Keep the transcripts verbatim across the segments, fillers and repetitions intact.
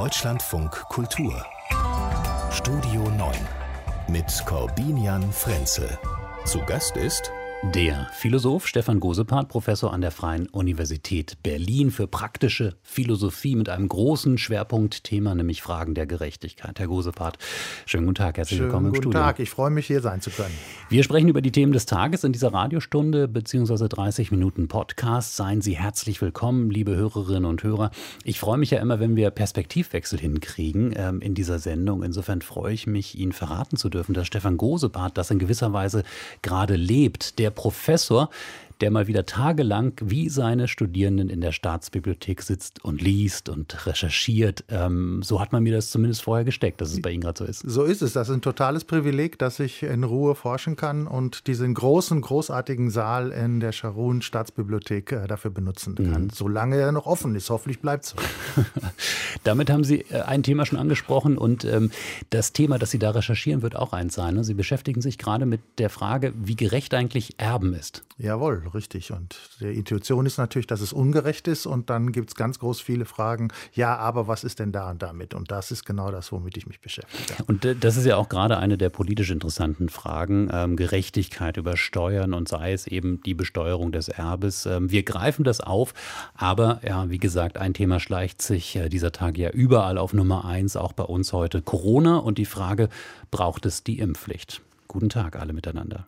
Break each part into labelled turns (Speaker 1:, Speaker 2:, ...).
Speaker 1: Deutschlandfunk Kultur Studio neun mit Corbinian Frenzel. Zu Gast ist
Speaker 2: der Philosoph Stefan Gosepart, Professor an der Freien Universität Berlin für praktische Philosophie mit einem großen Schwerpunktthema, nämlich Fragen der Gerechtigkeit. Herr Gosepart, schönen guten Tag, herzlich
Speaker 3: schönen
Speaker 2: willkommen im
Speaker 3: guten
Speaker 2: Studio.
Speaker 3: Guten Tag, ich freue mich, hier sein zu können.
Speaker 2: Wir sprechen über die Themen des Tages in dieser Radiostunde bzw. dreißig Minuten Podcast. Seien Sie herzlich willkommen, liebe Hörerinnen und Hörer. Ich freue mich ja immer, wenn wir Perspektivwechsel hinkriegen ähm, in dieser Sendung. Insofern freue ich mich, Ihnen verraten zu dürfen, dass Stefan Gosepart das in gewisser Weise gerade lebt. Der Professor, der mal wieder tagelang wie seine Studierenden in der Staatsbibliothek sitzt und liest und recherchiert. Ähm, so hat man mir das zumindest vorher gesteckt, dass es bei Ihnen gerade so ist.
Speaker 3: So ist es. Das ist ein totales Privileg, dass ich in Ruhe forschen kann und diesen großen, großartigen Saal in der Scharun-Staatsbibliothek äh, dafür benutzen kann. Mhm. Solange er noch offen ist. Hoffentlich bleibt es so.
Speaker 2: Damit haben Sie äh, ein Thema schon angesprochen und ähm, das Thema, das Sie da recherchieren, wird auch eins sein. Ne? Sie beschäftigen sich gerade mit der Frage, wie gerecht eigentlich Erben ist.
Speaker 3: Jawohl, richtig. Und die Intuition ist natürlich, dass es ungerecht ist. Und dann gibt es ganz groß viele Fragen. Ja, aber was ist denn da und damit? Und das ist genau das, womit ich mich beschäftige.
Speaker 2: Und das ist ja auch gerade eine der politisch interessanten Fragen. Ähm, Gerechtigkeit über Steuern und sei es eben die Besteuerung des Erbes. Ähm, wir greifen das auf. Aber ja, wie gesagt, ein Thema schleicht sich äh, dieser Tage ja überall auf Nummer eins, auch bei uns heute. Corona und die Frage, braucht es die Impfpflicht? Guten Tag alle miteinander.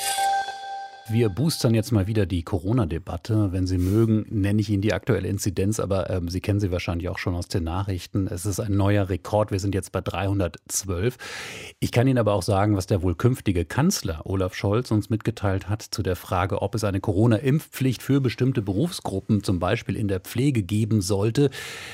Speaker 2: Wir boostern jetzt mal wieder die Corona-Debatte. Wenn Sie mögen, nenne ich Ihnen die aktuelle Inzidenz, aber ähm, Sie kennen sie wahrscheinlich auch schon aus den Nachrichten. Es ist ein neuer Rekord. Wir sind jetzt bei dreihundertzwölf. Ich kann Ihnen aber auch sagen, was der wohl künftige Kanzler Olaf Scholz uns mitgeteilt hat zu der Frage, ob es eine Corona-Impfpflicht für bestimmte Berufsgruppen, zum Beispiel in der Pflege, geben sollte.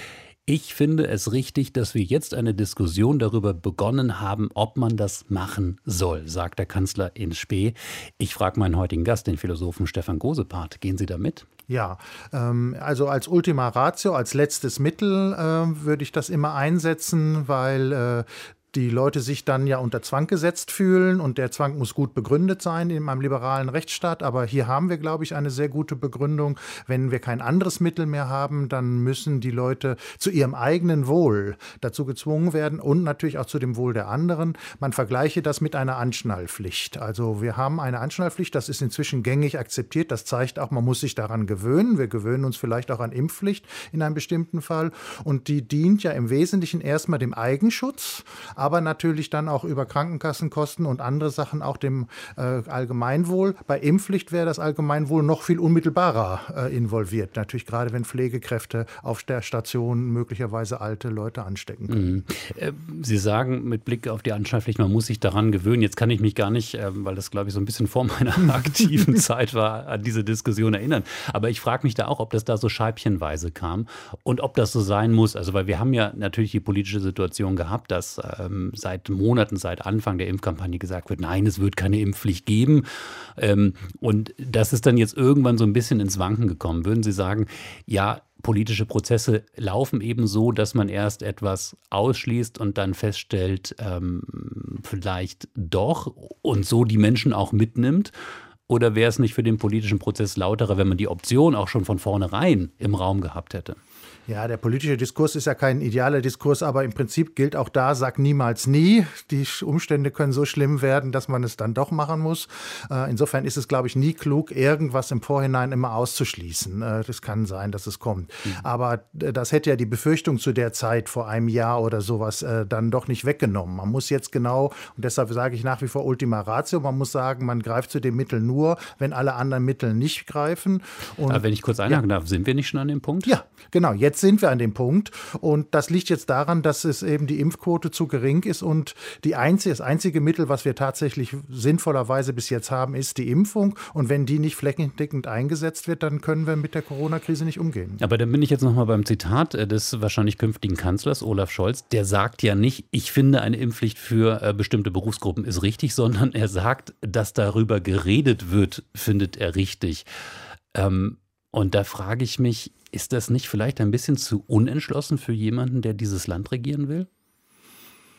Speaker 2: Ich finde es richtig, dass wir jetzt eine Diskussion darüber begonnen haben, ob man das machen soll, sagt der Kanzler in Spe. Ich frage meinen heutigen Gast, den Philosophen Stefan Gosepart. Gehen Sie da mit?
Speaker 3: Ja, ähm, also als Ultima Ratio, als letztes Mittel äh, würde ich das immer einsetzen, weil äh, die Leute sich dann ja unter Zwang gesetzt fühlen und der Zwang muss gut begründet sein in einem liberalen Rechtsstaat. Aber hier haben wir, glaube ich, eine sehr gute Begründung. Wenn wir kein anderes Mittel mehr haben, dann müssen die Leute zu ihrem eigenen Wohl dazu gezwungen werden und natürlich auch zu dem Wohl der anderen. Man vergleiche das mit einer Anschnallpflicht. Also wir haben eine Anschnallpflicht, das ist inzwischen gängig akzeptiert. Das zeigt auch, man muss sich daran gewöhnen. Wir gewöhnen uns vielleicht auch an Impfpflicht in einem bestimmten Fall. Und die dient ja im Wesentlichen erstmal dem Eigenschutz, aber natürlich dann auch über Krankenkassenkosten und andere Sachen auch dem äh, Allgemeinwohl. Bei Impfpflicht wäre das Allgemeinwohl noch viel unmittelbarer äh, involviert. Natürlich gerade, wenn Pflegekräfte auf der Station möglicherweise alte Leute anstecken können.
Speaker 2: Mhm. Äh, Sie sagen mit Blick auf die Anschnallpflicht, man muss sich daran gewöhnen. Jetzt kann ich mich gar nicht, äh, weil das glaube ich so ein bisschen vor meiner aktiven Zeit war, an diese Diskussion erinnern. Aber ich frage mich da auch, ob das da so scheibchenweise kam und ob das so sein muss. Also weil wir haben ja natürlich die politische Situation gehabt, dass ähm, seit Monaten, seit Anfang der Impfkampagne gesagt wird, nein, es wird keine Impfpflicht geben. Ähm, und das ist dann jetzt irgendwann so ein bisschen ins Wanken gekommen. Würden Sie sagen, ja, politische Prozesse laufen eben so, dass man erst etwas ausschließt und dann feststellt, ähm, vielleicht doch und so die Menschen auch mitnimmt? Oder wäre es nicht für den politischen Prozess lauterer, wenn man die Option auch schon von vornherein im Raum gehabt hätte?
Speaker 3: Ja, der politische Diskurs ist ja kein idealer Diskurs, aber im Prinzip gilt auch da, sag niemals nie. Die Umstände können so schlimm werden, dass man es dann doch machen muss. Äh, insofern ist es, glaube ich, nie klug, irgendwas im Vorhinein immer auszuschließen. Äh, das kann sein, dass es kommt. Mhm. Aber äh, das hätte ja die Befürchtung zu der Zeit vor einem Jahr oder sowas äh, dann doch nicht weggenommen. Man muss jetzt genau, und deshalb sage ich nach wie vor Ultima Ratio, man muss sagen, man greift zu dem Mittel nur, wenn alle anderen Mittel nicht greifen. Und,
Speaker 2: aber wenn ich kurz einhaken ja. darf, sind wir nicht schon an dem Punkt?
Speaker 3: Ja, genau. Jetzt sind wir an dem Punkt und das liegt jetzt daran, dass es eben die Impfquote zu gering ist und die einzige, das einzige Mittel, was wir tatsächlich sinnvollerweise bis jetzt haben, ist die Impfung und wenn die nicht flächendeckend eingesetzt wird, dann können wir mit der Corona-Krise nicht umgehen.
Speaker 2: Aber dann bin ich jetzt nochmal beim Zitat des wahrscheinlich künftigen Kanzlers Olaf Scholz, der sagt ja nicht, ich finde eine Impfpflicht für äh, bestimmte Berufsgruppen ist richtig, sondern er sagt, dass darüber geredet wird, findet er richtig. Ähm, und da frage ich mich, ist das nicht vielleicht ein bisschen zu unentschlossen für jemanden, der dieses Land regieren will?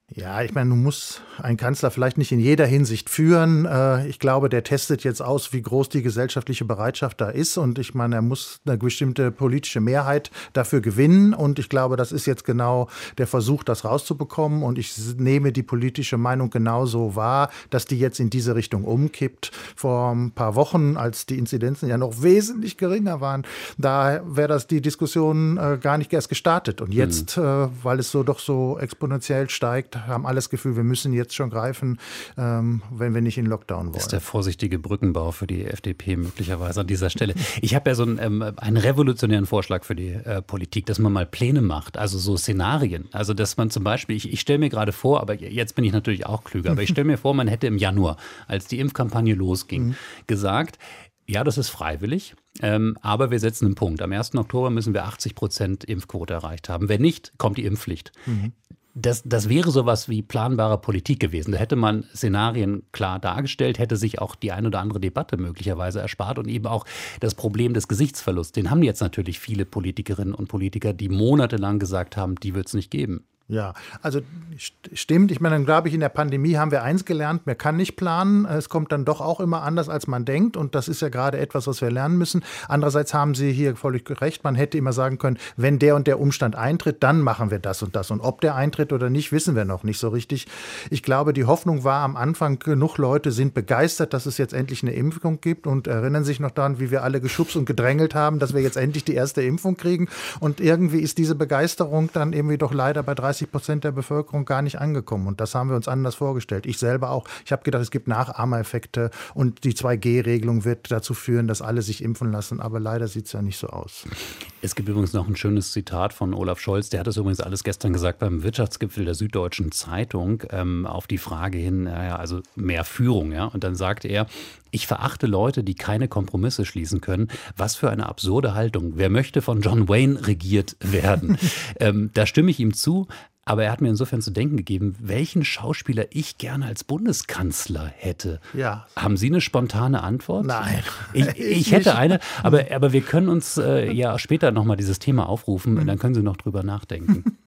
Speaker 3: Ja, ich meine, du musst einen Kanzler vielleicht nicht in jeder Hinsicht führen. Ich glaube, der testet jetzt aus, wie groß die gesellschaftliche Bereitschaft da ist. Und ich meine, er muss eine bestimmte politische Mehrheit dafür gewinnen. Und ich glaube, das ist jetzt genau der Versuch, das rauszubekommen. Und ich nehme die politische Meinung genauso wahr, dass die jetzt in diese Richtung umkippt. Vor ein paar Wochen, als die Inzidenzen ja noch wesentlich geringer waren, da wäre das die Diskussion gar nicht erst gestartet. Und jetzt, mhm. weil es so doch so exponentiell steigt, haben alle das Gefühl, wir müssen jetzt schon greifen, ähm, wenn wir nicht in Lockdown wollen.
Speaker 2: Das ist der vorsichtige Brückenbau für die F D P möglicherweise an dieser Stelle. Ich habe ja so einen, ähm, einen revolutionären Vorschlag für die äh, Politik, dass man mal Pläne macht, also so Szenarien. Also dass man zum Beispiel, ich, ich stelle mir gerade vor, aber jetzt bin ich natürlich auch klüger, aber ich stelle mir vor, man hätte im Januar, als die Impfkampagne losging, mhm. gesagt, ja, das ist freiwillig, ähm, aber wir setzen einen Punkt. Am ersten Oktober müssen wir achtzig Prozent Impfquote erreicht haben. Wenn nicht, kommt die Impfpflicht. Mhm. Das, das wäre sowas wie planbare Politik gewesen. Da hätte man Szenarien klar dargestellt, hätte sich auch die ein oder andere Debatte möglicherweise erspart und eben auch das Problem des Gesichtsverlusts. Den haben jetzt natürlich viele Politikerinnen und Politiker, die monatelang gesagt haben, die wird es nicht geben.
Speaker 3: Ja, also stimmt. Ich meine, dann glaube ich, in der Pandemie haben wir eins gelernt, man kann nicht planen. Es kommt dann doch auch immer anders, als man denkt. Und das ist ja gerade etwas, was wir lernen müssen. Andererseits haben Sie hier völlig recht. Man hätte immer sagen können, wenn der und der Umstand eintritt, dann machen wir das und das. Und ob der eintritt oder nicht, wissen wir noch nicht so richtig. Ich glaube, die Hoffnung war am Anfang, genug Leute sind begeistert, dass es jetzt endlich eine Impfung gibt und erinnern sich noch daran, wie wir alle geschubst und gedrängelt haben, dass wir jetzt endlich die erste Impfung kriegen. Und irgendwie ist diese Begeisterung dann irgendwie doch leider bei dreißig Prozent der Bevölkerung gar nicht angekommen. Und das haben wir uns anders vorgestellt. Ich selber auch. Ich habe gedacht, es gibt Nachahmereffekte und die zwei G Regelung wird dazu führen, dass alle sich impfen lassen. Aber leider sieht es ja nicht so aus.
Speaker 2: Es gibt übrigens noch ein schönes Zitat von Olaf Scholz. Der hat das übrigens alles gestern gesagt beim Wirtschaftsgipfel der Süddeutschen Zeitung ähm, auf die Frage hin, naja, also mehr Führung. Ja? Und dann sagte er, ich verachte Leute, die keine Kompromisse schließen können. Was für eine absurde Haltung. Wer möchte von John Wayne regiert werden? ähm, da stimme ich ihm zu. Aber er hat mir insofern zu denken gegeben, welchen Schauspieler ich gerne als Bundeskanzler hätte.
Speaker 3: Ja.
Speaker 2: Haben Sie eine spontane Antwort?
Speaker 3: Nein.
Speaker 2: Ich, ich hätte eine, aber, aber wir können uns äh, ja später nochmal dieses Thema aufrufen und dann können Sie noch drüber nachdenken.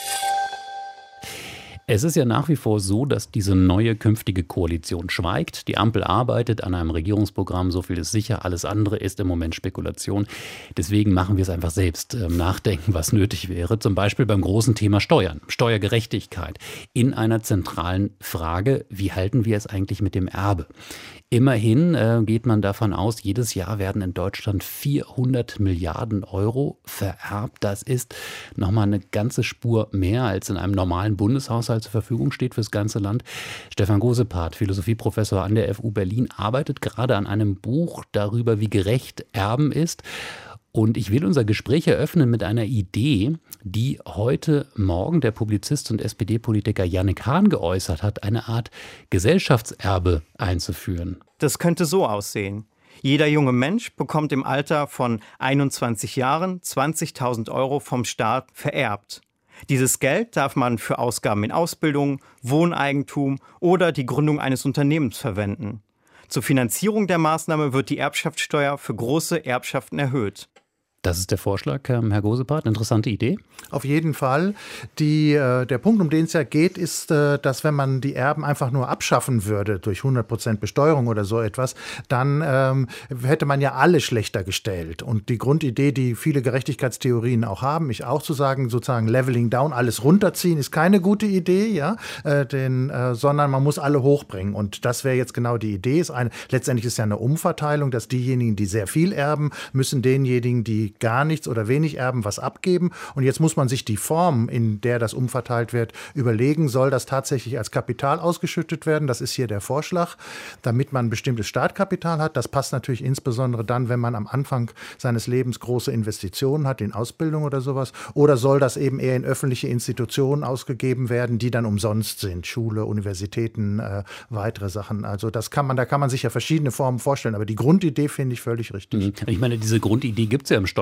Speaker 2: Es ist ja nach wie vor so, dass diese neue künftige Koalition schweigt. Die Ampel arbeitet an einem Regierungsprogramm, so viel ist sicher. Alles andere ist im Moment Spekulation. Deswegen machen wir es einfach selbst, äh, nachdenken, was nötig wäre. Zum Beispiel beim großen Thema Steuern, Steuergerechtigkeit. In einer zentralen Frage, wie halten wir es eigentlich mit dem Erbe? Immerhin äh, geht man davon aus, jedes Jahr werden in Deutschland vierhundert Milliarden Euro vererbt. Das ist nochmal eine ganze Spur mehr, als in einem normalen Bundeshaushalt zur Verfügung steht fürs ganze Land. Stefan Gosepart, Philosophieprofessor an der F U Berlin, arbeitet gerade an einem Buch darüber, wie gerecht Erben ist. Und ich will unser Gespräch eröffnen mit einer Idee, die heute Morgen der Publizist und S P D-Politiker Yannick Hahn geäußert hat, eine Art Gesellschaftserbe einzuführen.
Speaker 4: Das könnte so aussehen. Jeder junge Mensch bekommt im Alter von einundzwanzig Jahren zwanzigtausend Euro vom Staat vererbt. Dieses Geld darf man für Ausgaben in Ausbildung, Wohneigentum oder die Gründung eines Unternehmens verwenden. Zur Finanzierung der Maßnahme wird die Erbschaftssteuer für große Erbschaften erhöht.
Speaker 2: Das ist der Vorschlag, Herr Gosepart. Interessante Idee.
Speaker 3: Auf jeden Fall. Die, äh, der Punkt, um den es ja geht, ist, äh, dass wenn man die Erben einfach nur abschaffen würde durch hundert Prozent Besteuerung oder so etwas, dann ähm, hätte man ja alle schlechter gestellt. Und die Grundidee, die viele Gerechtigkeitstheorien auch haben, ich auch zu sagen, sozusagen Leveling Down, alles runterziehen, ist keine gute Idee, ja, äh, den, äh, sondern man muss alle hochbringen. Und das wäre jetzt genau die Idee. Ist eine, letztendlich ist ja eine Umverteilung, dass diejenigen, die sehr viel erben, müssen denjenigen, die gar nichts oder wenig erben, was abgeben. Und jetzt muss man sich die Form, in der das umverteilt wird, überlegen. Soll das tatsächlich als Kapital ausgeschüttet werden? Das ist hier der Vorschlag, damit man ein bestimmtes Startkapital hat. Das passt natürlich insbesondere dann, wenn man am Anfang seines Lebens große Investitionen hat, in Ausbildung oder sowas. Oder soll das eben eher in öffentliche Institutionen ausgegeben werden, die dann umsonst sind? Schule, Universitäten, äh, weitere Sachen. Also das kann man, da kann man sich ja verschiedene Formen vorstellen. Aber die Grundidee finde ich völlig richtig.
Speaker 2: Ich meine, diese Grundidee gibt es ja im Steuer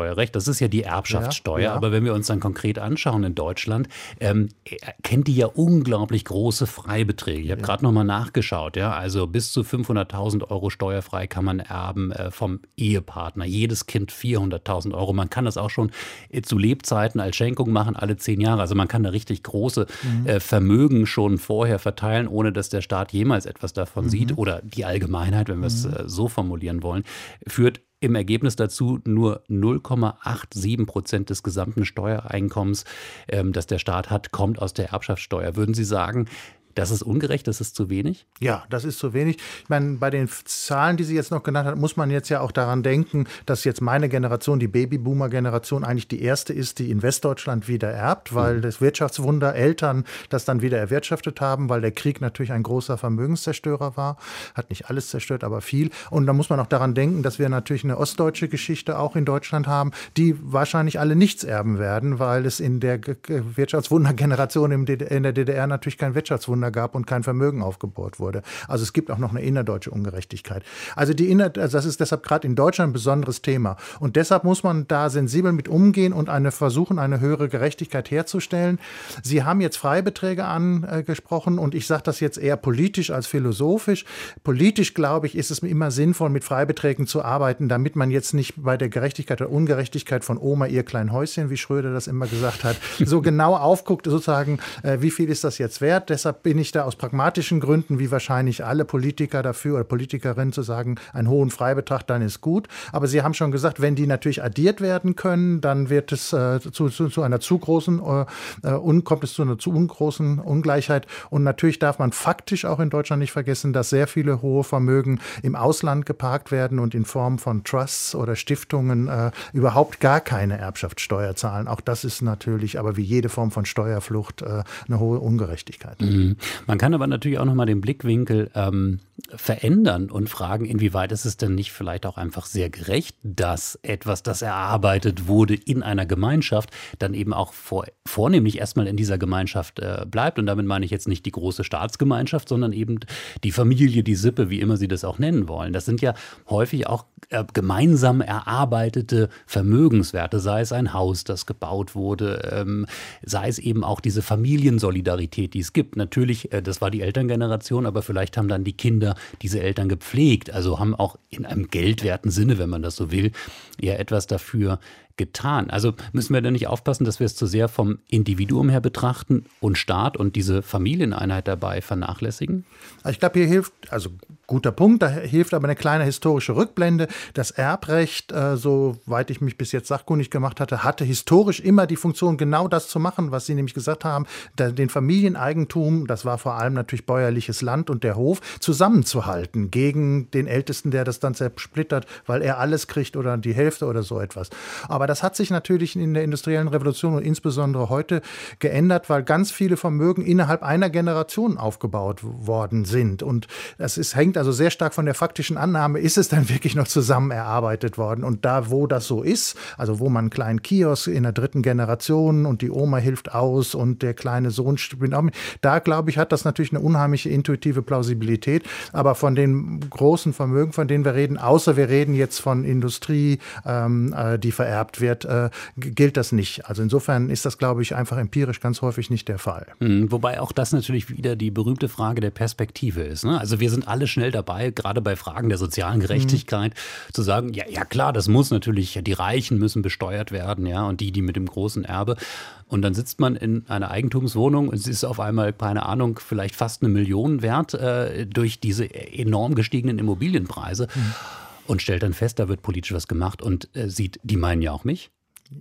Speaker 2: Erbschaftssteuerrecht, das ist ja die Erbschaftssteuer, ja, ja. Aber wenn wir uns dann konkret anschauen in Deutschland, ähm, kennt die ja unglaublich große Freibeträge. Ich habe ja. gerade nochmal nachgeschaut, ja, also bis zu fünfhunderttausend Euro steuerfrei kann man erben äh, vom Ehepartner. Jedes Kind vierhunderttausend Euro. Man kann das auch schon äh, zu Lebzeiten als Schenkung machen, alle zehn Jahre. Also man kann da richtig große mhm. äh, Vermögen schon vorher verteilen, ohne dass der Staat jemals etwas davon mhm. sieht oder die Allgemeinheit, wenn wir es mhm. äh, so formulieren wollen, führt im Ergebnis dazu nur null Komma siebenundachtzig Prozent des gesamten Steuereinkommens, ähm, das der Staat hat, kommt aus der Erbschaftssteuer. Würden Sie sagen, das ist ungerecht, das ist zu wenig?
Speaker 3: Ja, das ist zu wenig. Ich meine, bei den Zahlen, die Sie jetzt noch genannt haben, muss man jetzt ja auch daran denken, dass jetzt meine Generation, die Babyboomer-Generation, eigentlich die erste ist, die in Westdeutschland wieder erbt, weil mhm. das Wirtschaftswunder Eltern das dann wieder erwirtschaftet haben, weil der Krieg natürlich ein großer Vermögenszerstörer war. Hat nicht alles zerstört, aber viel. Und da muss man auch daran denken, dass wir natürlich eine ostdeutsche Geschichte auch in Deutschland haben, die wahrscheinlich alle nichts erben werden, weil es in der Wirtschaftswunder-Generation in der D D R natürlich kein Wirtschaftswunder gab und kein Vermögen aufgebaut wurde. Also es gibt auch noch eine innerdeutsche Ungerechtigkeit. Also die inner, also das ist deshalb gerade in Deutschland ein besonderes Thema. Und deshalb muss man da sensibel mit umgehen und eine versuchen, eine höhere Gerechtigkeit herzustellen. Sie haben jetzt Freibeträge angesprochen und ich sage das jetzt eher politisch als philosophisch. Politisch, glaube ich, ist es immer sinnvoll, mit Freibeträgen zu arbeiten, damit man jetzt nicht bei der Gerechtigkeit oder Ungerechtigkeit von Oma ihr klein Häuschen, wie Schröder das immer gesagt hat, so genau aufguckt, sozusagen, äh, wie viel ist das jetzt wert? Deshalb bin ich da aus pragmatischen Gründen, wie wahrscheinlich alle Politiker dafür oder Politikerinnen, zu sagen, einen hohen Freibetrag, dann ist gut. Aber Sie haben schon gesagt, wenn die natürlich addiert werden können, dann wird es äh, zu, zu, zu einer zu großen, äh, un, kommt es zu einer zu großen Ungleichheit. Und natürlich darf man faktisch auch in Deutschland nicht vergessen, dass sehr viele hohe Vermögen im Ausland geparkt werden und in Form von Trusts oder Stiftungen äh, überhaupt gar keine Erbschaftssteuer zahlen. Auch das ist natürlich, aber wie jede Form von Steuerflucht, äh, eine hohe Ungerechtigkeit.
Speaker 2: Mhm. Man kann aber natürlich auch nochmal den Blickwinkel ähm, verändern und fragen, inwieweit ist es denn nicht vielleicht auch einfach sehr gerecht, dass etwas, das erarbeitet wurde in einer Gemeinschaft, dann eben auch vor, vornehmlich erstmal in dieser Gemeinschaft äh, bleibt. Und damit meine ich jetzt nicht die große Staatsgemeinschaft, sondern eben die Familie, die Sippe, wie immer Sie das auch nennen wollen. Das sind ja häufig auch äh, gemeinsam erarbeitete Vermögenswerte, sei es ein Haus, das gebaut wurde, ähm, sei es eben auch diese Familiensolidarität, die es gibt. Natürlich, äh, das war die Elterngeneration, aber vielleicht haben dann die Kinder diese Eltern gepflegt, also haben auch in einem geldwerten Sinne, wenn man das so will, eher etwas dafür getan. Also müssen wir da nicht aufpassen, dass wir es zu sehr vom Individuum her betrachten und Staat und diese Familieneinheit dabei vernachlässigen?
Speaker 3: Ich glaube, hier hilft, also guter Punkt, da hilft aber eine kleine historische Rückblende. Das Erbrecht, äh, soweit ich mich bis jetzt sachkundig gemacht hatte, hatte historisch immer die Funktion, genau das zu machen, was Sie nämlich gesagt haben, da, den Familieneigentum, das war vor allem natürlich bäuerliches Land und der Hof, zusammenzuhalten gegen den Ältesten, der das dann zersplittert, weil er alles kriegt oder die Hälfte oder so etwas. Aber das hat sich natürlich in der industriellen Revolution und insbesondere heute geändert, weil ganz viele Vermögen innerhalb einer Generation aufgebaut worden sind. Und das ist, hängt also sehr stark von der faktischen Annahme, ist es dann wirklich noch zusammen erarbeitet worden? Und da, wo das so ist, also wo man einen kleinen Kiosk in der dritten Generation und die Oma hilft aus und der kleine Sohn spielt auch mit, da, glaube ich, hat das natürlich eine unheimliche intuitive Plausibilität. Aber von den großen Vermögen, von denen wir reden, außer wir reden jetzt von Industrie, ähm, die vererbt wird, äh, gilt das nicht. Also insofern ist das, glaube ich, einfach empirisch ganz häufig nicht der Fall.
Speaker 2: Mhm, wobei auch das natürlich wieder die berühmte Frage der Perspektive ist, ne? Also wir sind alle schnell dabei, gerade bei Fragen der sozialen Gerechtigkeit, mhm. zu sagen, ja, ja klar, das muss natürlich, die Reichen müssen besteuert werden, ja, und die, die mit dem großen Erbe. Und dann sitzt man in einer Eigentumswohnung und es ist auf einmal, keine Ahnung, vielleicht fast eine Million wert äh, durch diese enorm gestiegenen Immobilienpreise. Mhm. Und stellt dann fest, da wird politisch was gemacht und äh, sieht, die meinen ja auch mich.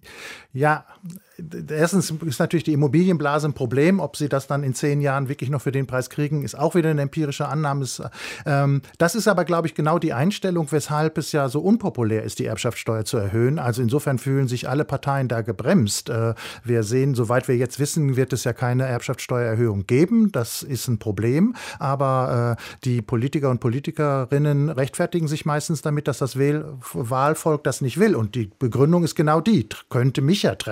Speaker 3: Ja, erstens ist natürlich die Immobilienblase ein Problem. Ob sie das dann in zehn Jahren wirklich noch für den Preis kriegen, ist auch wieder eine empirische Annahme. Das ist aber, glaube ich, genau die Einstellung, weshalb es ja so unpopulär ist, die Erbschaftssteuer zu erhöhen. Also insofern fühlen sich alle Parteien da gebremst. Wir sehen, soweit wir jetzt wissen, wird es ja keine Erbschaftssteuererhöhung geben. Das ist ein Problem. Aber die Politiker und Politikerinnen rechtfertigen sich meistens damit, dass das Wahlvolk das nicht will. Und die Begründung ist genau die, könnte mich ja treffen.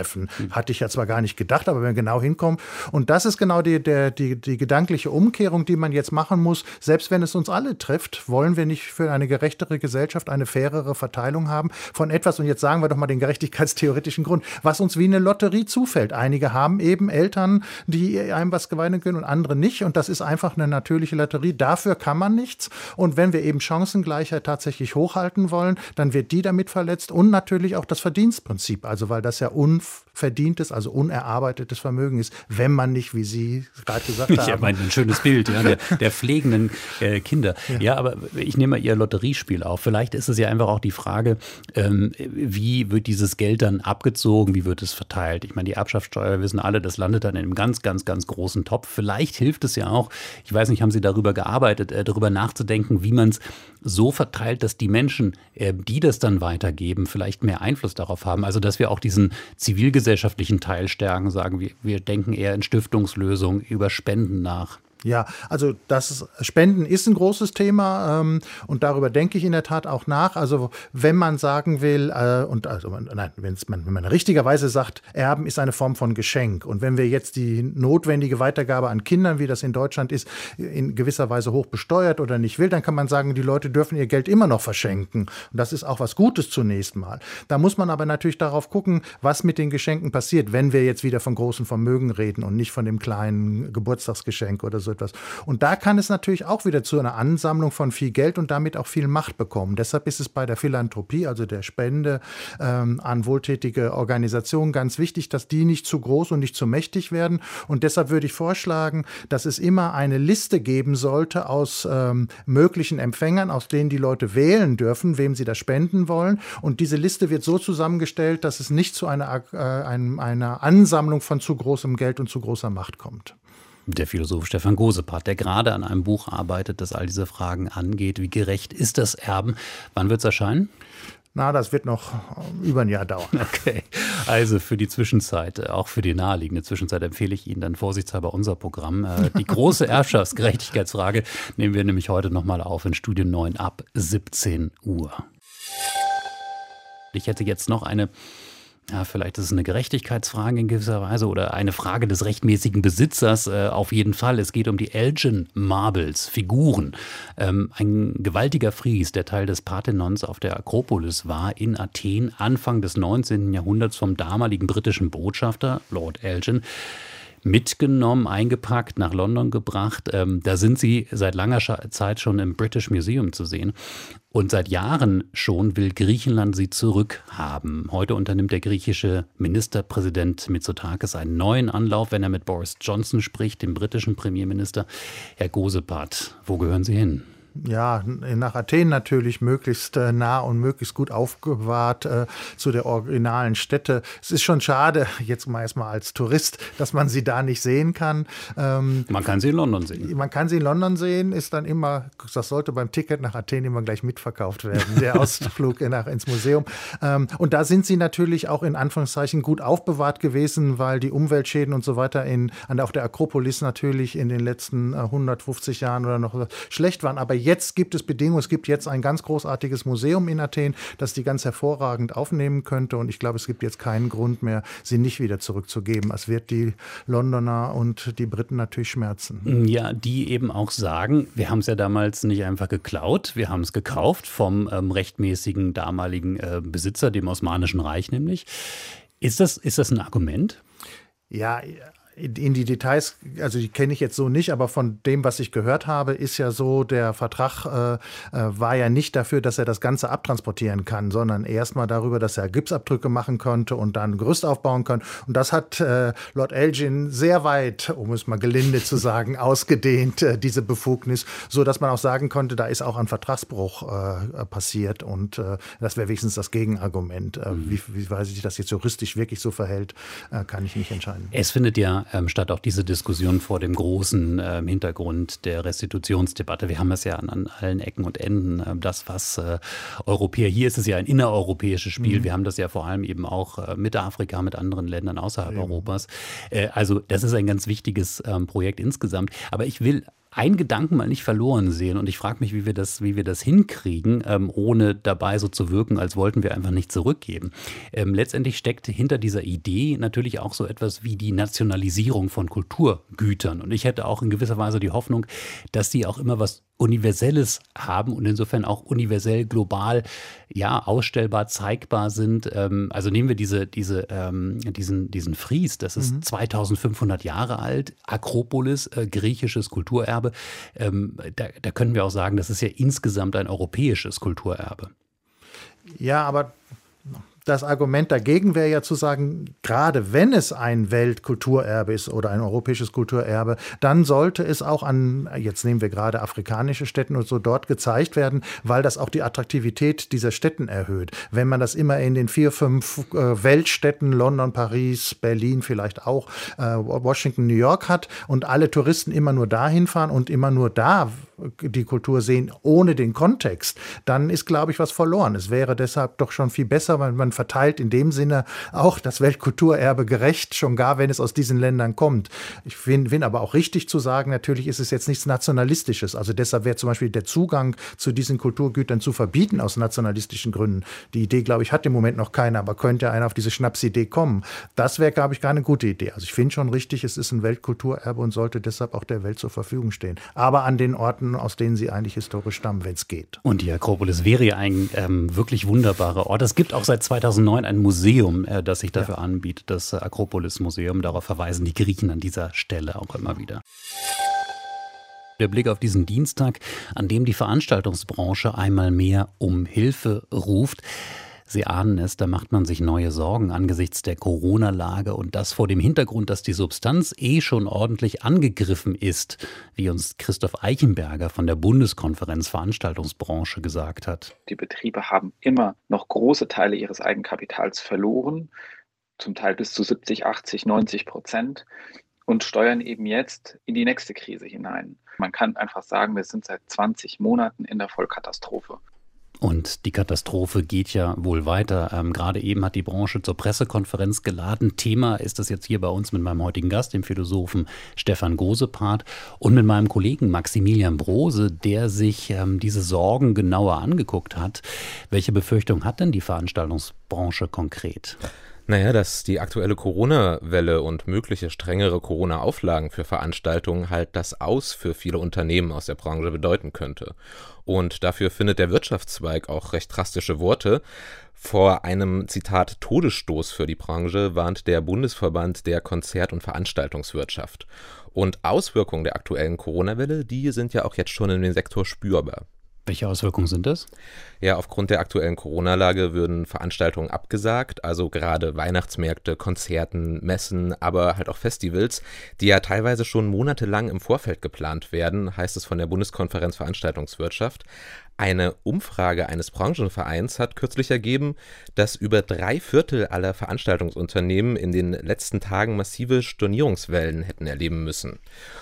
Speaker 3: hatte ich ja zwar gar nicht gedacht, aber wenn wir genau hinkommen. Und das ist genau die, der, die, die gedankliche Umkehrung, die man jetzt machen muss. Selbst wenn es uns alle trifft, wollen wir nicht für eine gerechtere Gesellschaft eine fairere Verteilung haben von etwas, und jetzt sagen wir doch mal den gerechtigkeitstheoretischen Grund, was uns wie eine Lotterie zufällt. Einige haben eben Eltern, die einem was gewähren können und andere nicht. Und das ist einfach eine natürliche Lotterie. Dafür kann man nichts. Und wenn wir eben Chancengleichheit tatsächlich hochhalten wollen, dann wird die damit verletzt und natürlich auch das Verdienstprinzip. Also weil das ja unverdientes, also unerarbeitetes Vermögen ist, wenn man nicht, wie Sie gerade gesagt haben.
Speaker 2: Ich meine, ein schönes Bild, ja, der, der pflegenden äh, Kinder. Ja. ja, aber ich nehme mal Ihr Lotteriespiel auf. Vielleicht ist es ja einfach auch die Frage, ähm, wie wird dieses Geld dann abgezogen, wie wird es verteilt? Ich meine, die Erbschaftssteuer, wir wissen alle, das landet dann in einem ganz, ganz, ganz großen Topf. Vielleicht hilft es ja auch, ich weiß nicht, haben Sie darüber gearbeitet, äh, darüber nachzudenken, wie man es so verteilt, dass die Menschen, äh, die das dann weitergeben, vielleicht mehr Einfluss darauf haben. Also, dass wir auch diesen zivilgesellschaftlichen Teil stärken, sagen wir, wir denken eher in Stiftungslösungen, über Spenden nach.
Speaker 3: Ja, also das Spenden ist ein großes Thema ähm, und darüber denke ich in der Tat auch nach. Also wenn man sagen will, äh, und also man, nein, wenn's man, wenn man richtigerweise sagt, Erben ist eine Form von Geschenk. Und wenn wir jetzt die notwendige Weitergabe an Kindern, wie das in Deutschland ist, in gewisser Weise hoch besteuert oder nicht will, dann kann man sagen, die Leute dürfen ihr Geld immer noch verschenken. Und das ist auch was Gutes zunächst mal. Da muss man aber natürlich darauf gucken, was mit den Geschenken passiert, wenn wir jetzt wieder von großen Vermögen reden und nicht von dem kleinen Geburtstagsgeschenk oder so etwas. Und da kann es natürlich auch wieder zu einer Ansammlung von viel Geld und damit auch viel Macht bekommen. Deshalb ist es bei der Philanthropie, also der Spende ähm, an wohltätige Organisationen, ganz wichtig, dass die nicht zu groß und nicht zu mächtig werden. Und deshalb würde ich vorschlagen, dass es immer eine Liste geben sollte aus ähm, möglichen Empfängern, aus denen die Leute wählen dürfen, wem sie das spenden wollen. Und diese Liste wird so zusammengestellt, dass es nicht zu einer, äh, einem, einer Ansammlung von zu großem Geld und zu großer Macht kommt.
Speaker 2: Der Philosoph Stefan Gosepart, der gerade an einem Buch arbeitet, das all diese Fragen angeht. Wie gerecht ist das Erben? Wann wird es erscheinen?
Speaker 3: Na, das wird noch über ein Jahr dauern.
Speaker 2: Okay, also für die Zwischenzeit, auch für die naheliegende Zwischenzeit empfehle ich Ihnen dann vorsichtshalber unser Programm. Die große Erbschaftsgerechtigkeitsfrage nehmen wir nämlich heute nochmal auf in Studio neun ab siebzehn Uhr. Ich hätte jetzt noch eine... Ja, vielleicht ist es eine Gerechtigkeitsfrage in gewisser Weise oder eine Frage des rechtmäßigen Besitzers. Äh, auf jeden Fall. Es geht um die Elgin Marbles, Figuren. Ähm, ein gewaltiger Fries, der Teil des Parthenons auf der Akropolis war in Athen Anfang des neunzehnten Jahrhunderts vom damaligen britischen Botschafter Lord Elgin mitgenommen, eingepackt, nach London gebracht. Ähm, da sind sie seit langer Zeit schon im British Museum zu sehen. Und seit Jahren schon will Griechenland sie zurückhaben. Heute unternimmt der griechische Ministerpräsident Mitsotakis einen neuen Anlauf, wenn er mit Boris Johnson spricht, dem britischen Premierminister. Herr Gosepart, wo gehören Sie hin?
Speaker 3: Ja, nach Athen natürlich, möglichst äh, nah und möglichst gut aufbewahrt äh, zu der originalen Stätte. Es ist schon schade, jetzt mal erstmal als Tourist, dass man sie da nicht sehen kann. Ähm,
Speaker 2: man kann sie in London sehen.
Speaker 3: Man kann sie in London sehen, ist dann immer, das sollte beim Ticket nach Athen immer gleich mitverkauft werden, der Ausflug nach, ins Museum. Ähm, und da sind sie natürlich auch in Anführungszeichen gut aufbewahrt gewesen, weil die Umweltschäden und so weiter in, an, auf der Akropolis natürlich in den letzten äh, hundertfünfzig Jahren oder noch schlecht waren. Aber jetzt gibt es Bedingungen, es gibt jetzt ein ganz großartiges Museum in Athen, das die ganz hervorragend aufnehmen könnte. Und ich glaube, es gibt jetzt keinen Grund mehr, sie nicht wieder zurückzugeben. Es wird die Londoner und die Briten natürlich schmerzen.
Speaker 2: Ja, die eben auch sagen, wir haben es ja damals nicht einfach geklaut, wir haben es gekauft vom ähm, rechtmäßigen damaligen äh, Besitzer, dem Osmanischen Reich nämlich. Ist das, ist das ein Argument?
Speaker 3: Ja, in die Details, also die kenne ich jetzt so nicht, aber von dem, was ich gehört habe, ist ja so, der Vertrag äh, war ja nicht dafür, dass er das Ganze abtransportieren kann, sondern erstmal darüber, dass er Gipsabdrücke machen konnte und dann ein Gerüst aufbauen kann. Und das hat äh, Lord Elgin sehr weit, um es mal gelinde zu sagen, ausgedehnt, äh, diese Befugnis, so dass man auch sagen konnte, da ist auch ein Vertragsbruch äh, passiert und äh, das wäre wenigstens das Gegenargument. Äh, mhm. wie, wie weiß ich, das jetzt juristisch wirklich so verhält, äh, kann ich nicht entscheiden.
Speaker 2: Es findet ja Ähm, statt auch diese Diskussion vor dem großen ähm, Hintergrund der Restitutionsdebatte. Wir haben es ja an, an allen Ecken und Enden. Äh, das, was äh, Europäer, hier ist es ja ein innereuropäisches Spiel. Mhm. Wir haben das ja vor allem eben auch äh, mit Afrika, mit anderen Ländern außerhalb mhm. Europas. Äh, also das ist ein ganz wichtiges ähm, Projekt insgesamt. Aber ich will einen Gedanken mal nicht verloren sehen. Und ich frage mich, wie wir das, wie wir das hinkriegen, ähm, ohne dabei so zu wirken, als wollten wir einfach nicht zurückgeben. Ähm, letztendlich steckt hinter dieser Idee natürlich auch so etwas wie die Nationalisierung von Kulturgütern. Und ich hätte auch in gewisser Weise die Hoffnung, dass die auch immer was Universelles haben und insofern auch universell global ja ausstellbar, zeigbar sind. Ähm, also nehmen wir diese, diese, ähm, diesen, diesen Fries, das ist mhm. zweitausendfünfhundert Jahre alt, Akropolis, äh, griechisches Kulturerbe. Ähm, da, da können wir auch sagen, das ist ja insgesamt ein europäisches Kulturerbe.
Speaker 3: Ja, aber das Argument dagegen wäre ja zu sagen, gerade wenn es ein Weltkulturerbe ist oder ein europäisches Kulturerbe, dann sollte es auch an, jetzt nehmen wir gerade afrikanische Städte und so, dort gezeigt werden, weil das auch die Attraktivität dieser Städten erhöht. Wenn man das immer in den vier, fünf äh, Weltstädten, London, Paris, Berlin vielleicht auch, äh, Washington, New York hat und alle Touristen immer nur dahin fahren und immer nur da die Kultur sehen, ohne den Kontext, dann ist, glaube ich, was verloren. Es wäre deshalb doch schon viel besser, weil man verteilt in dem Sinne auch das Weltkulturerbe gerecht, schon gar, wenn es aus diesen Ländern kommt. Ich finde aber auch richtig zu sagen, natürlich ist es jetzt nichts Nationalistisches. Also deshalb wäre zum Beispiel der Zugang zu diesen Kulturgütern zu verbieten aus nationalistischen Gründen. Die Idee, glaube ich, hat im Moment noch keiner, aber könnte einer auf diese Schnapsidee kommen. Das wäre, glaube ich, gar eine gute Idee. Also ich finde schon richtig, es ist ein Weltkulturerbe und sollte deshalb auch der Welt zur Verfügung stehen. Aber an den Orten, aus denen sie eigentlich historisch stammen, wenn es geht.
Speaker 2: Und die Akropolis wäre ja ein ähm, wirklich wunderbarer Ort. Es gibt auch seit zweitausendneun ein Museum, äh, das sich dafür ja. anbietet, das äh, Akropolis-Museum. Darauf verweisen die Griechen an dieser Stelle auch immer wieder. Der Blick auf diesen Dienstag, an dem die Veranstaltungsbranche einmal mehr um Hilfe ruft. Sie ahnen es, da macht man sich neue Sorgen angesichts der Corona-Lage und das vor dem Hintergrund, dass die Substanz eh schon ordentlich angegriffen ist, wie uns Christoph Eichenberger von der Bundeskonferenz Veranstaltungsbranche gesagt hat.
Speaker 5: Die Betriebe haben immer noch große Teile ihres Eigenkapitals verloren, zum Teil bis zu siebzig, achtzig, neunzig Prozent und steuern eben jetzt in die nächste Krise hinein. Man kann einfach sagen, wir sind seit zwanzig Monaten in der Vollkatastrophe.
Speaker 2: Und die Katastrophe geht ja wohl weiter. Ähm, gerade eben hat die Branche zur Pressekonferenz geladen. Thema ist das jetzt hier bei uns mit meinem heutigen Gast, dem Philosophen Stefan Gosepart und mit meinem Kollegen Maximilian Brose, der sich ähm, diese Sorgen genauer angeguckt hat. Welche Befürchtung hat denn die Veranstaltungsbranche konkret?
Speaker 6: Naja, dass die aktuelle Corona-Welle und mögliche strengere Corona-Auflagen für Veranstaltungen halt das Aus für viele Unternehmen aus der Branche bedeuten könnte. Und dafür findet der Wirtschaftszweig auch recht drastische Worte. Vor einem, Zitat, Todesstoß für die Branche warnt der Bundesverband der Konzert- und Veranstaltungswirtschaft. Und Auswirkungen der aktuellen Corona-Welle, die sind ja auch jetzt schon in den Sektor spürbar.
Speaker 2: Welche Auswirkungen sind das?
Speaker 6: Ja, aufgrund der aktuellen Corona-Lage würden Veranstaltungen abgesagt, also gerade Weihnachtsmärkte, Konzerten, Messen, aber halt auch Festivals, die ja teilweise schon monatelang im Vorfeld geplant werden, heißt es von der Bundeskonferenz Veranstaltungswirtschaft. Eine Umfrage eines Branchenvereins hat kürzlich ergeben, dass über drei Viertel aller Veranstaltungsunternehmen in den letzten Tagen massive Stornierungswellen hätten erleben müssen.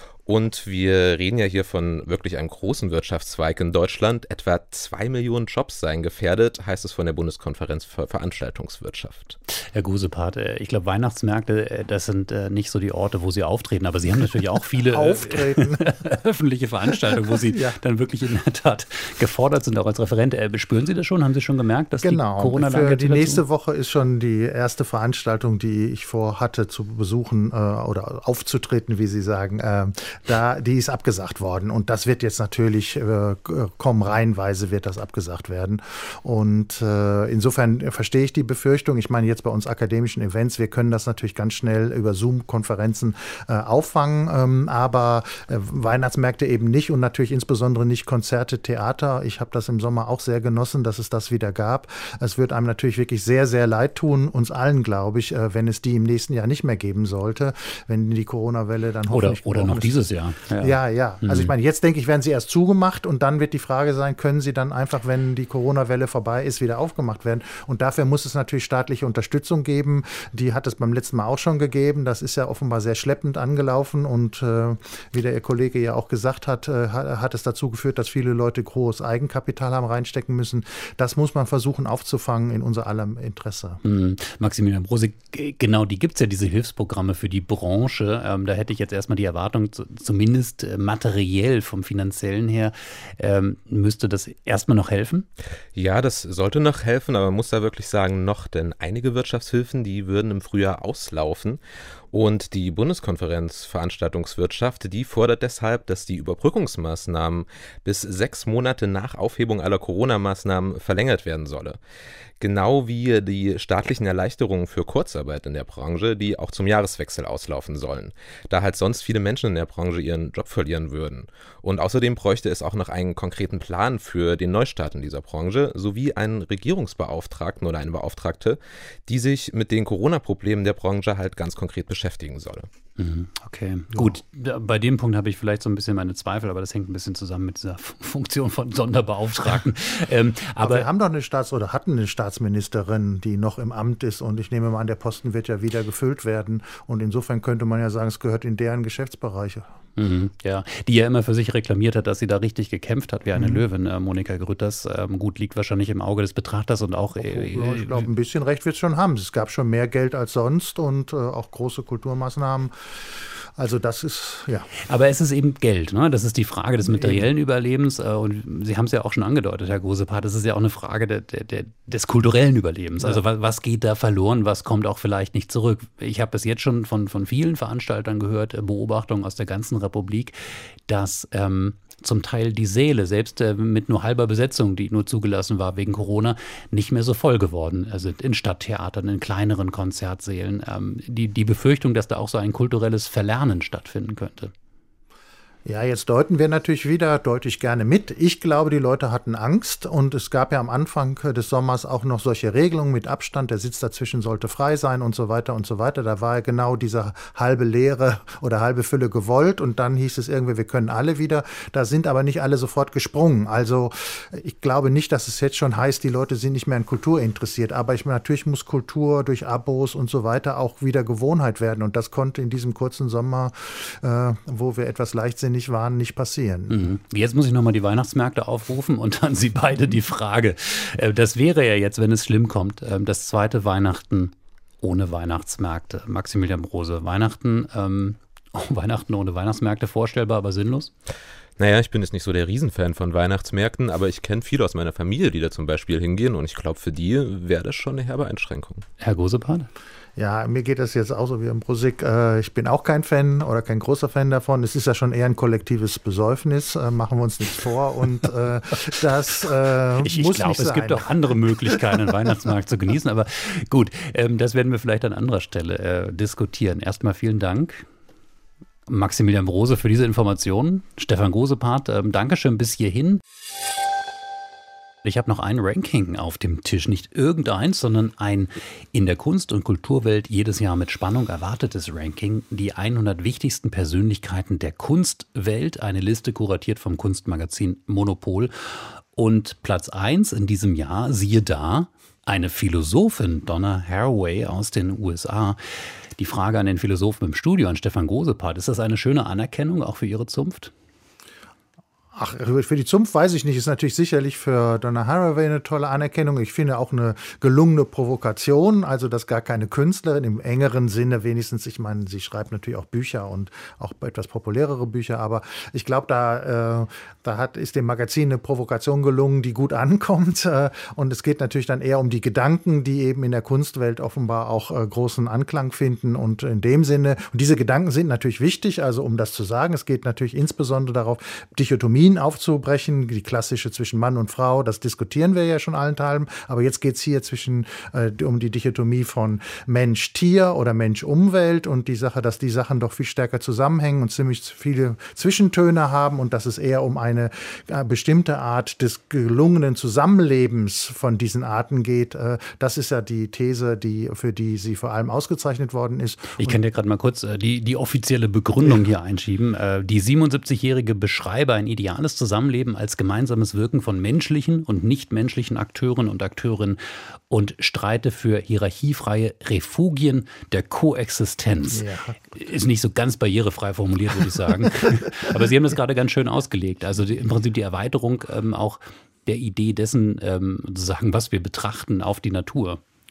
Speaker 6: Und wir reden ja hier von wirklich einem großen Wirtschaftszweig in Deutschland. Etwa zwei Millionen Jobs seien gefährdet, heißt es von der Bundeskonferenz für Veranstaltungswirtschaft.
Speaker 2: Herr Gosepart, ich glaube, Weihnachtsmärkte, das sind nicht so die Orte, wo Sie auftreten, aber Sie haben natürlich auch viele
Speaker 3: Auftreten.
Speaker 2: öffentliche Veranstaltungen, wo Sie ja. dann wirklich in der Tat gefordert sind, auch als Referent. Spüren Sie das schon? Haben Sie schon gemerkt, dass
Speaker 3: genau.
Speaker 2: die Corona-Lage...
Speaker 3: Für die nächste Woche ist schon die erste Veranstaltung, die ich vorhatte zu besuchen äh, oder aufzutreten, wie Sie sagen, äh, Da, die ist abgesagt worden und das wird jetzt natürlich äh, kommen, reihenweise wird das abgesagt werden und äh, insofern verstehe ich die Befürchtung. Ich meine jetzt bei uns akademischen Events, wir können das natürlich ganz schnell über Zoom-Konferenzen äh, auffangen, ähm, aber äh, Weihnachtsmärkte eben nicht und natürlich insbesondere nicht Konzerte, Theater. Ich habe das im Sommer auch sehr genossen, dass es das wieder gab. Es wird einem natürlich wirklich sehr, sehr leid tun, uns allen, glaube ich, äh, wenn es die im nächsten Jahr nicht mehr geben sollte, wenn die Corona-Welle dann hoffentlich...
Speaker 2: Oder, oder noch dieses Jahr.
Speaker 3: Ja, ja. ja. Also mhm. ich meine, jetzt denke ich, werden sie erst zugemacht und dann wird die Frage sein, können sie dann einfach, wenn die Corona-Welle vorbei ist, wieder aufgemacht werden. Und dafür muss es natürlich staatliche Unterstützung geben. Die hat es beim letzten Mal auch schon gegeben. Das ist ja offenbar sehr schleppend angelaufen und äh, wie der Ihr Kollege ja auch gesagt hat, äh, hat es dazu geführt, dass viele Leute großes Eigenkapital haben reinstecken müssen. Das muss man versuchen aufzufangen in unser aller Interesse.
Speaker 2: Mhm. Maximilian Brose, genau, die gibt es ja, diese Hilfsprogramme für die Branche. Ähm, da hätte ich jetzt erstmal die Erwartung, zumindest materiell vom Finanziellen her, ähm, müsste das erstmal noch helfen?
Speaker 6: Ja, das sollte noch helfen, aber man muss da wirklich sagen, noch, denn einige Wirtschaftshilfen, die würden im Frühjahr auslaufen. Und die Bundeskonferenz Veranstaltungswirtschaft, die fordert deshalb, dass die Überbrückungsmaßnahmen bis sechs Monate nach Aufhebung aller Corona-Maßnahmen verlängert werden solle. Genau wie die staatlichen Erleichterungen für Kurzarbeit in der Branche, die auch zum Jahreswechsel auslaufen sollen, da halt sonst viele Menschen in der Branche ihren Job verlieren würden. Und außerdem bräuchte es auch noch einen konkreten Plan für den Neustart in dieser Branche, sowie einen Regierungsbeauftragten oder eine Beauftragte, die sich mit den Corona-Problemen der Branche halt ganz konkret beschäftigen solle.
Speaker 2: Okay, ja. Gut. Bei dem Punkt habe ich vielleicht so ein bisschen meine Zweifel, aber das hängt ein bisschen zusammen mit dieser Funktion von Sonderbeauftragten. ähm, aber,
Speaker 3: aber wir haben doch eine Staats- oder hatten eine Staatsministerin, die noch im Amt ist, und ich nehme mal an, der Posten wird ja wieder gefüllt werden, und insofern könnte man ja sagen, es gehört in deren Geschäftsbereiche.
Speaker 2: Mhm, ja, die ja immer für sich reklamiert hat, dass sie da richtig gekämpft hat wie eine mhm. Löwin, äh, Monika Grütters. Ähm, gut, liegt wahrscheinlich im Auge des Betrachters und auch... Äh,
Speaker 3: ja, ich glaube, ein bisschen Recht wird es schon haben. Es gab schon mehr Geld als sonst und äh, auch große Kulturmaßnahmen. Also das ist, ja.
Speaker 2: Aber es ist eben Geld, ne? Das ist die Frage des materiellen Überlebens. Und Sie haben es ja auch schon angedeutet, Herr Gosepart, das ist ja auch eine Frage der, der, des kulturellen Überlebens. Also was, was geht da verloren, was kommt auch vielleicht nicht zurück? Ich habe bis jetzt schon von, von vielen Veranstaltern gehört, Beobachtungen aus der ganzen Republik, dass ähm, zum Teil die Säle, selbst äh, mit nur halber Besetzung, die nur zugelassen war wegen Corona, nicht mehr so voll geworden sind in Stadttheatern, in kleineren Konzertsälen. Ähm, die, die Befürchtung, dass da auch so ein kulturelles Verlernen stattfinden könnte.
Speaker 3: Ja, jetzt deuten wir natürlich wieder, deute ich gerne mit. Ich glaube, die Leute hatten Angst, und es gab ja am Anfang des Sommers auch noch solche Regelungen mit Abstand, der Sitz dazwischen sollte frei sein und so weiter und so weiter. Da war ja genau diese halbe Leere oder halbe Fülle gewollt, und dann hieß es irgendwie, wir können alle wieder. Da sind aber nicht alle sofort gesprungen. Also ich glaube nicht, dass es jetzt schon heißt, die Leute sind nicht mehr an Kultur interessiert, aber ich, natürlich muss Kultur durch Abos und so weiter auch wieder Gewohnheit werden, und das konnte in diesem kurzen Sommer, äh, wo wir etwas leichtsinnig waren, nicht passieren.
Speaker 2: Mhm. Jetzt muss ich nochmal die Weihnachtsmärkte aufrufen und an Sie beide die Frage. Das wäre ja jetzt, wenn es schlimm kommt, das zweite Weihnachten ohne Weihnachtsmärkte. Maximilian Brose, Weihnachten, ähm, Weihnachten ohne Weihnachtsmärkte vorstellbar, aber sinnlos?
Speaker 6: Naja, ich bin jetzt nicht so der Riesenfan von Weihnachtsmärkten, aber ich kenne viele aus meiner Familie, die da zum Beispiel hingehen, und ich glaube, für die wäre das schon eine herbe Einschränkung.
Speaker 2: Herr Gosepart?
Speaker 3: Ja, mir geht das jetzt auch so wie im Brusik. Ich bin auch kein Fan oder kein großer Fan davon. Es ist ja schon eher ein kollektives Besäufnis, machen wir uns nichts vor. Und äh, das äh,
Speaker 2: ich, ich
Speaker 3: muss
Speaker 2: glaub,
Speaker 3: nicht sein.
Speaker 2: Es gibt auch andere Möglichkeiten, einen Weihnachtsmarkt zu genießen. Aber gut, ähm, das werden wir vielleicht an anderer Stelle äh, diskutieren. Erstmal vielen Dank, Maximilian Brose, für diese Informationen. Stefan Gosepart, ähm, Dankeschön bis hierhin. Ich habe noch ein Ranking auf dem Tisch, nicht irgendeins, sondern ein in der Kunst- und Kulturwelt jedes Jahr mit Spannung erwartetes Ranking. Die hundert wichtigsten Persönlichkeiten der Kunstwelt, eine Liste kuratiert vom Kunstmagazin Monopol. Und Platz eins in diesem Jahr, siehe da, eine Philosophin, Donna Haraway aus den U S A. Die Frage an den Philosophen im Studio, an Stefan Gosepart, ist das eine schöne Anerkennung auch für Ihre Zunft?
Speaker 3: Ach, für die Zunft weiß ich nicht. Ist natürlich sicherlich für Donna Haraway eine tolle Anerkennung. Ich finde auch eine gelungene Provokation, also dass gar keine Künstlerin im engeren Sinne wenigstens, ich meine, sie schreibt natürlich auch Bücher und auch etwas populärere Bücher, aber ich glaube, da, äh, da hat, ist dem Magazin eine Provokation gelungen, die gut ankommt, äh, und es geht natürlich dann eher um die Gedanken, die eben in der Kunstwelt offenbar auch äh, großen Anklang finden, und in dem Sinne, und diese Gedanken sind natürlich wichtig, also um das zu sagen, es geht natürlich insbesondere darauf, Dichotomien aufzubrechen, die klassische zwischen Mann und Frau, das diskutieren wir ja schon allenthalben, aber jetzt geht es hier zwischen, äh, um die Dichotomie von Mensch-Tier oder Mensch-Umwelt, und die Sache, dass die Sachen doch viel stärker zusammenhängen und ziemlich viele Zwischentöne haben, und dass es eher um eine äh, bestimmte Art des gelungenen Zusammenlebens von diesen Arten geht. Äh, das ist ja die These, die, für die sie vor allem ausgezeichnet worden ist.
Speaker 2: Ich kann dir gerade mal kurz äh, die, die offizielle Begründung hier einschieben. Äh, die siebenundsiebzigjährige beschreibe ein Ideal Zusammenleben als gemeinsames Wirken von menschlichen und nichtmenschlichen Akteuren und Akteurinnen und streite für hierarchiefreie Refugien der Koexistenz. Ja. Ist nicht so ganz barrierefrei formuliert, würde ich sagen. Aber Sie haben das gerade ganz schön ausgelegt. Also die, im Prinzip die Erweiterung ähm, auch der Idee dessen, ähm, sozusagen, was wir betrachten, auf die Natur.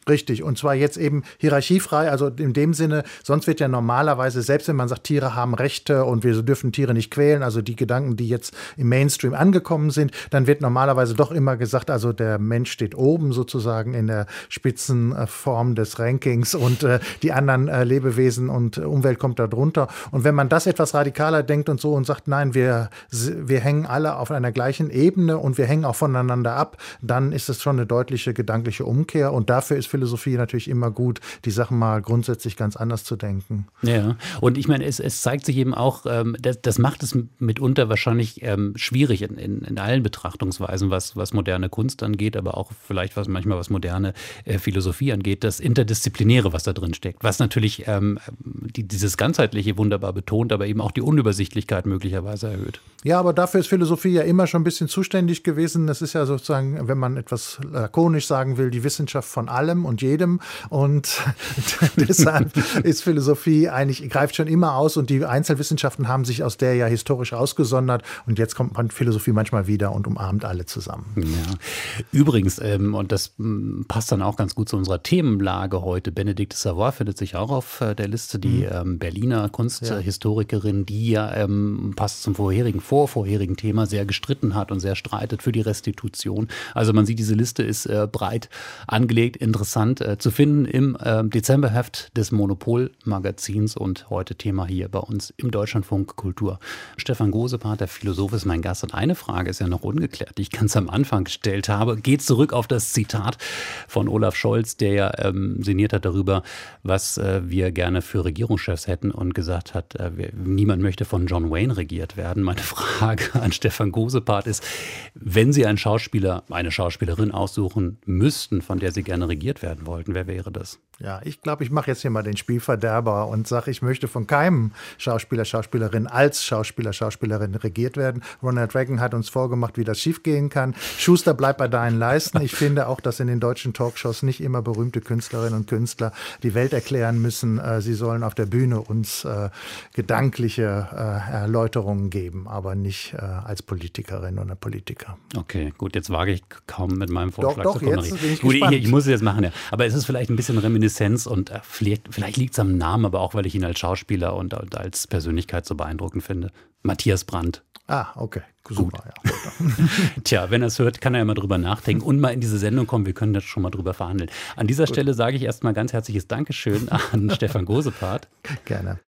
Speaker 3: Richtig, und zwar jetzt eben hierarchiefrei, also in dem Sinne, sonst wird ja normalerweise, selbst wenn man sagt, Tiere haben Rechte und wir dürfen Tiere nicht quälen, also die Gedanken, die jetzt im Mainstream angekommen sind, dann wird normalerweise doch immer gesagt, also der Mensch steht oben sozusagen in der Spitzenform des Rankings und äh, die anderen äh, Lebewesen und Umwelt kommt da drunter. Und wenn man das etwas radikaler denkt und so und sagt, nein, wir, wir hängen alle auf einer gleichen Ebene und wir hängen auch voneinander ab, dann ist es schon eine deutliche gedankliche Umkehr und dafür ist Philosophie natürlich immer gut, die Sachen mal grundsätzlich ganz anders zu denken.
Speaker 2: Ja, und ich meine, es, es zeigt sich eben auch, ähm, das, das macht es mitunter wahrscheinlich ähm, schwierig in, in, in allen Betrachtungsweisen, was, was moderne Kunst angeht, aber auch vielleicht was manchmal was moderne äh, Philosophie angeht, das Interdisziplinäre, was da drin steckt, was natürlich ähm, die, dieses Ganzheitliche wunderbar betont, aber eben auch die Unübersichtlichkeit möglicherweise erhöht.
Speaker 3: Ja, aber dafür ist Philosophie ja immer schon ein bisschen zuständig gewesen. Das ist ja sozusagen, wenn man etwas lakonisch sagen will, die Wissenschaft von allem und jedem. Und deshalb ist Philosophie eigentlich, greift schon immer aus und die Einzelwissenschaften haben sich aus der ja historisch ausgesondert und jetzt kommt man Philosophie manchmal wieder und umarmt alle zusammen.
Speaker 2: Ja. Übrigens, ähm, und das m, passt dann auch ganz gut zu unserer Themenlage heute, Bénédicte Savoy findet sich auch auf äh, der Liste, die mhm. ähm, Berliner Kunsthistorikerin, die ja ähm, passt zum vorherigen, vorvorherigen Thema, sehr gestritten hat und sehr streitet für die Restitution. Also man sieht, diese Liste ist äh, breit angelegt, interessant äh, zu finden im äh, Dezemberheft des Monopol-Magazins und heute Thema hier bei uns im Deutschlandfunk Kultur. Stefan Gosepart, der Philosoph, ist mein Gast und eine Frage ist ja noch ungeklärt, die ich ganz am Anfang gestellt habe, geht zurück auf das Zitat von Olaf Scholz, der ja ähm, sinniert hat darüber, was äh, wir gerne für Regierungschefs hätten und gesagt hat, äh, wir, niemand möchte von John Wayne regiert werden. Meine Frage an Stefan Gosepart ist, wenn Sie einen Schauspieler, eine Schauspielerin aussuchen müssten, von der Sie gerne regiert werden wollten, wer wäre das?
Speaker 3: Ja, ich glaube, ich mache jetzt hier mal den Spielverderber und sage, ich möchte von keinem Schauspieler, Schauspielerin als Schauspieler, Schauspielerin regiert werden. Ronald Reagan hat uns vorgemacht, wie das schiefgehen kann. Schuster, bleib bei deinen Leisten. Ich finde auch, dass in den deutschen Talkshows nicht immer berühmte Künstlerinnen und Künstler die Welt erklären müssen. Sie sollen auf der Bühne uns äh, gedankliche äh, Erläuterungen geben, aber nicht äh, als Politikerin oder Politiker.
Speaker 2: Okay, gut, jetzt wage ich kaum mit meinem Vorschlag
Speaker 3: doch,
Speaker 2: zu
Speaker 3: doch,
Speaker 2: kommen.
Speaker 3: jetzt bin ich
Speaker 2: gut,
Speaker 3: gespannt.
Speaker 2: Ich, ich muss es jetzt machen, ja. Aber es ist vielleicht ein bisschen Reminiszenz und äh, vielleicht, vielleicht liegt es am Namen, aber auch, weil ich ihn als Schauspieler und, und als Persönlichkeit so beeindruckend finde. Matthias Brandt.
Speaker 3: Ah, okay. Super,
Speaker 2: gut. Ja. Tja, wenn er es hört, kann er ja mal drüber nachdenken und mal in diese Sendung kommen. Wir können das schon mal drüber verhandeln. An dieser gut. Stelle sage ich erstmal ganz herzliches Dankeschön an Stefan Gosepart.
Speaker 3: Gerne.